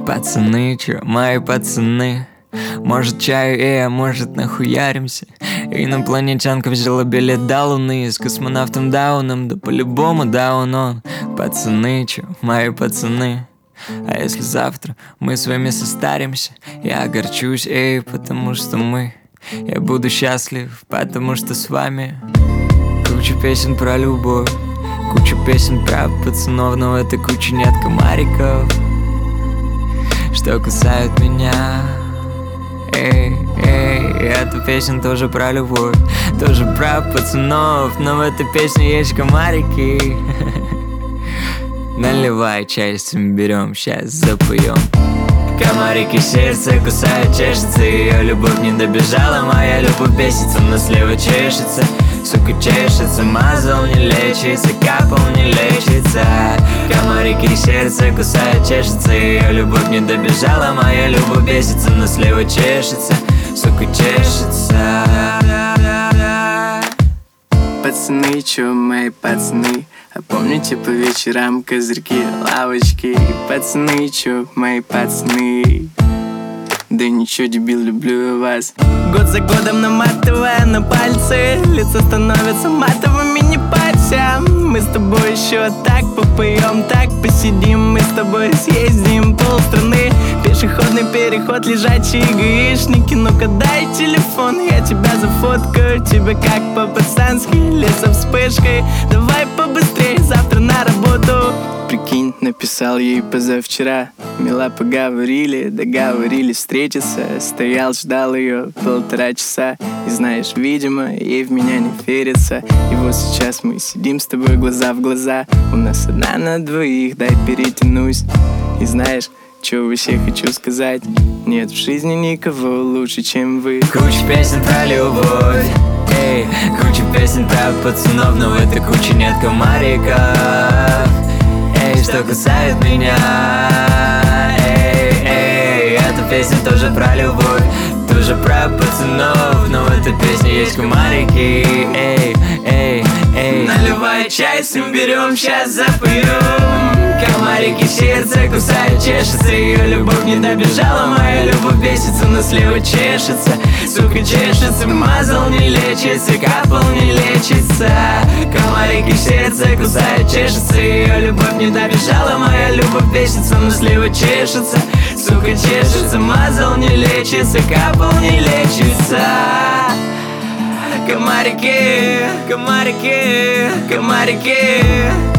Пацаны, чё, мои пацаны, может чаю, а может нахуяримся. Инопланетянка взяла билет до Луны с космонавтом Дауном, да по-любому даун он. Пацаны, чё, мои пацаны. А если завтра мы с вами состаримся, я огорчусь, потому что я буду счастлив, потому что с вами. Куча песен про любовь, куча песен про пацанов, но в этой куче нет комариков, что кусают меня. Эта песня тоже про любовь, тоже про пацанов, но в этой песне есть комарики. Наливай чай, берем, сейчас запоем. Комарики сердце кусают, чешется. Ее любовь не добежала, моя любовь бесится, но слева чешется. Сука чешется, мазал не лечится, капал не лечится. Комарики сердце кусают, чешется. Ее любовь не добежала, моя любовь бесится, но слева чешется. Сука чешется. Пацаны, чё, мои пацаны, а помните по вечерам козырьки, лавочки? Пацаны, чё, мои пацаны, да ничего, дебил, люблю я вас. Год за годом наматывая на пальцы, лица становятся матовыми, не парься. Мы с тобой еще так попоем, так посидим, мы с тобой съездим полстраны. Пешеходный переход, лежачие гаишники, ну-ка дай телефон, я тебя зафоткаю. Тебе как по-пацански, лесом вспышкой, давай побыстрее, завтра на работу. Прикинь, написал ей позавчера, мила, поговорили, договорились встретиться. Стоял, ждал ее 1,5 часа, и знаешь, видимо, ей в меня не верится. И вот сейчас мы сидим с тобой глаза в глаза, у нас одна на двоих, дай перетянусь. И знаешь, чё вообще хочу сказать, нет в жизни никого лучше, чем вы. Куча песен про любовь, куча песен про пацанов, но в этой куче нет комариков, что кусает меня. Эта песня тоже про любовь, тоже про пацанов, но в этой песне есть комарики. Наливай чай, берем, сейчас запоем. Комарики сердце кусают, чешется. Ее любовь не добежала, моя любовь бесится, но слева чешется. Сука чешется, мазал не лечится, капал не лечится. Комарики сердце кусают, чешется. Ее любовь не добежала, моя любовь бесится, но слева чешется. Сука чешется, мазал не лечится, капал не лечится. Комарики, комарики, комарики.